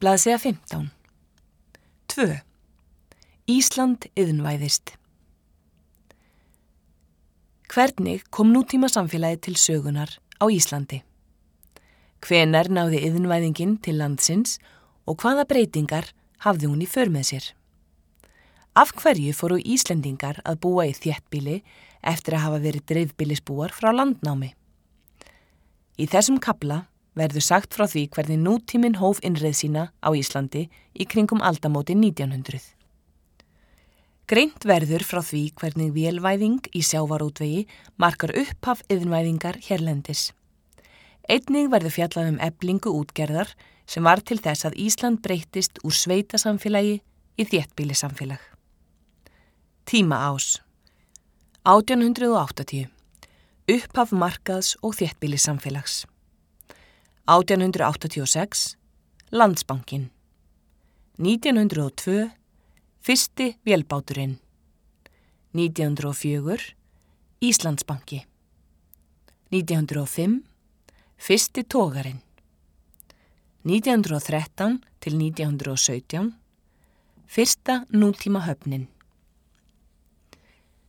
Blaðsíða 15. 2. Ísland iðnvæðist. Hvernig kom nútíma samfélagið til sögunar á Íslandi? Hvenær náði iðnvæðingin til landsins og hvaða breytingar hafði hún í för með sér? Af hverju fóru Íslendingar að búa í þéttbýli eftir að hafa verið dreifbýlisbúar frá landnámi? Í þessum kafla verður sagt frá því hvernig nútíminn hóf innreið sína á Íslandi í kringum aldamótin 1900. Greint verður frá því hvernig vélvæðing í sjávarútvegi markar upphaf iðnvæðingar hérlendis. Einnig verður fjallað eflingu útgerðar sem var til þess að Ísland breyttist úr sveitasamfélagi í þéttbýlissamfélag. Tímaás 1880. Upphaf markaðs- og þéttbýlissamfélags. 1886. Landsbankinn. 1902. Fyrsti vélbáturinn. 1904. Íslandsbanki. 1905. Fyrsti togarinn. 1913 til 1917. Fyrsta nútíma höfnin.